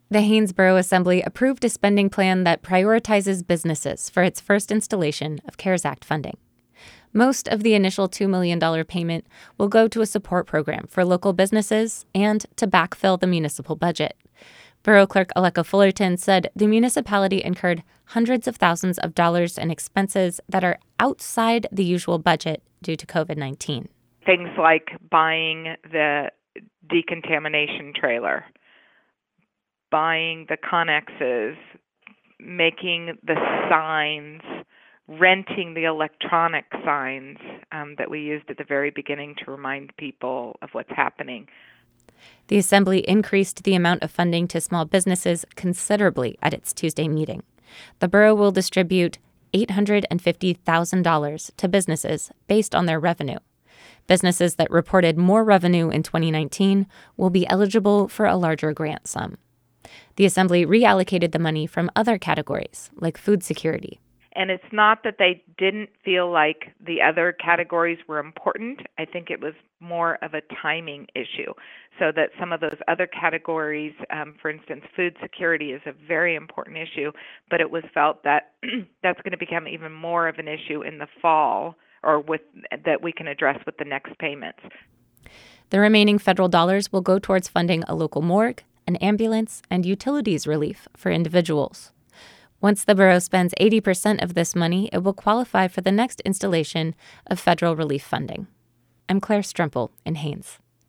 The Haines Borough Assembly approved a spending plan that prioritizes businesses for its first installation of CARES Act funding. Most of the initial $2 million payment will go to a support program for local businesses and to backfill the municipal budget. Borough Clerk Aleka Fullerton said the municipality incurred hundreds of thousands of dollars in expenses that are outside the usual budget due to COVID-19. Things like buying the decontamination trailer, buying the Connexes, making the signs, renting the electronic signs that we used at the very beginning to remind people of what's happening. The Assembly increased the amount of funding to small businesses considerably at its Tuesday meeting. The borough will distribute $850,000 to businesses based on their revenue. Businesses that reported more revenue in 2019 will be eligible for a larger grant sum. The Assembly reallocated the money from other categories, like food security. And it's not that they didn't feel like the other categories were important. I think it was more of a timing issue. So that some of those other categories, for instance, food security is a very important issue, but it was felt that that's going to become even more of an issue in the fall, or that we can address with the next payments. The remaining federal dollars will go towards funding a local morgue, an ambulance, and utilities relief for individuals. Once the borough spends 80% of this money, it will qualify for the next installation of federal relief funding. I'm Claire Strempel in Haines.